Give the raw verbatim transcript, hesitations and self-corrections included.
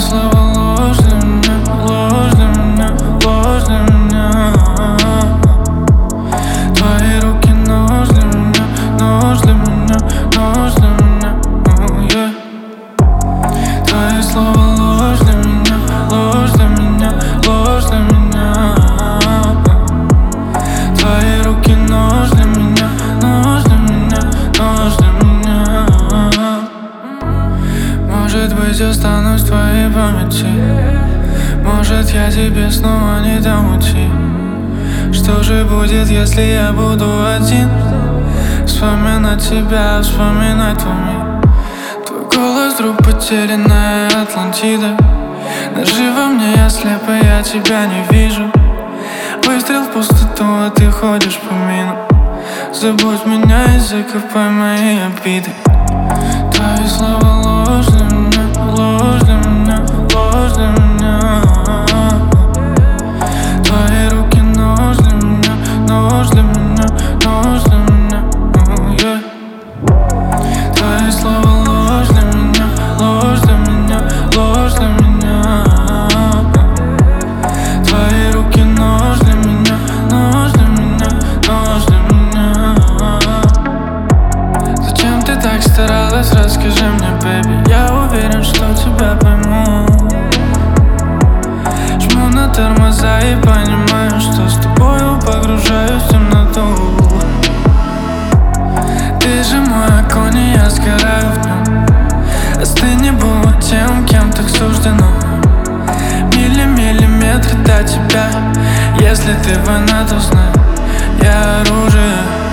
слова ложь для меня, ложь для меня, ложь для меня. Твои руки нож для меня, нож для меня, нож для меня, oh, yeah. Твои слова ложь для меня, ложь для меня, ложь для меня. Твои руки нож для меня, нож для меня, нож для меня. Может быть, останусь в твоей памяти. Может, я тебе снова не дам уйти. Что же будет, если я буду один? Вспоминать тебя, вспоминать твой мир. Твой голос, вдруг потерянная Атлантида. Даже во мне я слепо, я тебя не вижу. Выстрел в пустоту, а ты ходишь по минам. Забудь меня и закопай мои обиды. Твои слова ложь для меня, ложь для меня, ложь для меня. Твои руки нож для меня, нож для меня, нож для меня, oh, yeah. Твои слова ложь для меня, ложь для меня, ложь для меня. Твои руки нож для меня, нож для меня, нож для меня. Зачем ты так старалась, расскажи мне, бэби. Я уверен, что тебя пойму. Жму на тормоза и понимаю, что с тобою погружаюсь в темноту. Ты же мой огонь, и я сгораю в нем. Остынь, не будь тем, кем так суждено. Мили, миллиметры до тебя. Если ты война, то знай, я оружие.